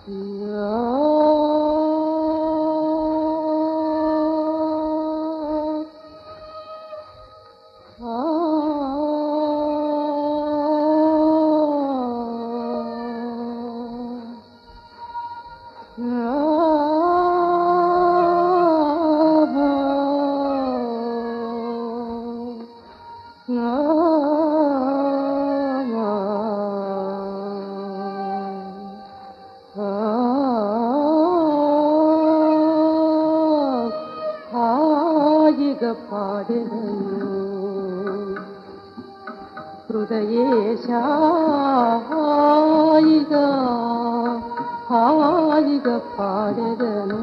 పాడెదను హృదయేశా హాయిగా హాయిగా పాడెదను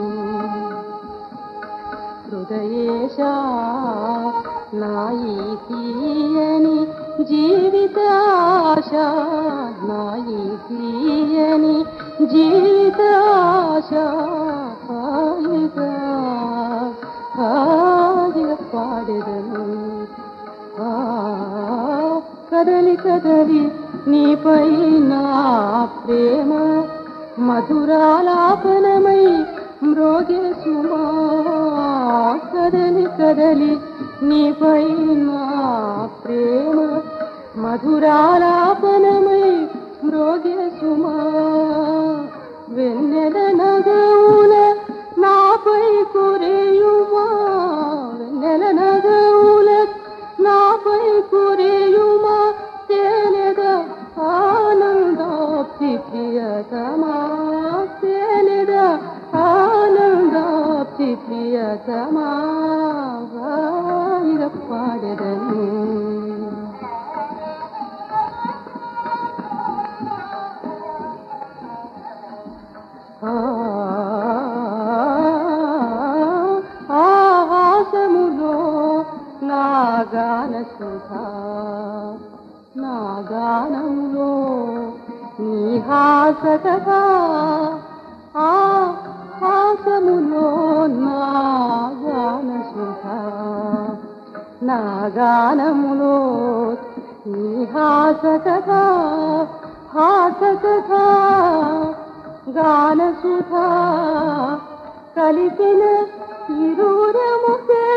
హృదయేశా నాయి తీయని జీవితాశ నాయి తీయని జీవితాశ హాయిగా హాయిగా పాడెదను కదలి కదలి నీపై నా ప్రేమ మధురాలాపనమై మ్రోగే సుమా కదలి కదలి నీపై నా ప్రేమ మధురాలాపనమై మ్రోగే సుమా వెన్నెల నగవుల నాపై కురేయుమా వెన్నెల నగవుల నాపై కురేయుమా తేనెద ఆనందాప్తి ప్రియతమా తేనెద ఆనందాప్తి ప్రియతమా హాయిగా పాడెదను ఆహాసములో నా గాన సుధా నా గానములో నీ హాసకథా ఆహాసములో నా గాన సుధా నా గానములో నీ హాసకథా హాసకథా గాన సుధా కలిసిన ఇరువురము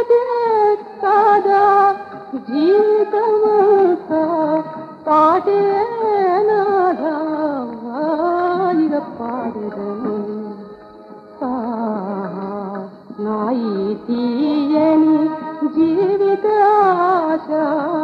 కాదా జీవితమంతా పాటే నాదాయిగా పాడెదను నాయి తీయని జీవితాశ